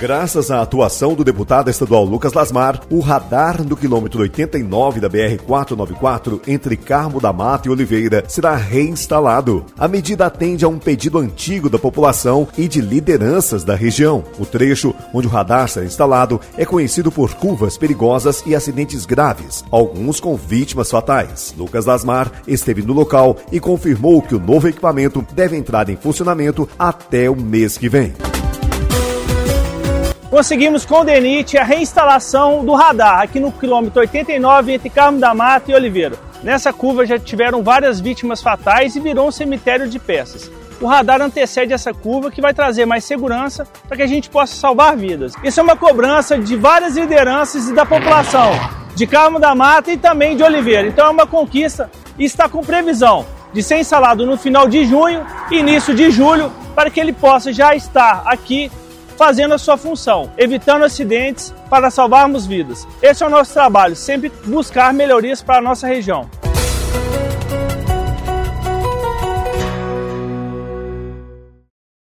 Graças à atuação do deputado estadual Lucas Lasmar, o radar do quilômetro 89 da BR-494, entre Carmo da Mata e Oliveira, será reinstalado. A medida atende a um pedido antigo da população e de lideranças da região. O trecho onde o radar será instalado é conhecido por curvas perigosas e acidentes graves, alguns com vítimas fatais. Lucas Lasmar esteve no local e confirmou que o novo equipamento deve entrar em funcionamento até o mês que vem. Conseguimos com o DENIT a reinstalação do radar aqui no quilômetro 89 entre Carmo da Mata e Oliveira. Nessa curva já tiveram várias vítimas fatais e virou um cemitério de peças. O radar antecede essa curva que vai trazer mais segurança para que a gente possa salvar vidas. Isso é uma cobrança de várias lideranças e da população de Carmo da Mata e também de Oliveira. Então é uma conquista e está com previsão de ser instalado no final de junho e início de julho para que ele possa já estar aqui fazendo a sua função, evitando acidentes para salvarmos vidas. Esse é o nosso trabalho, sempre buscar melhorias para a nossa região.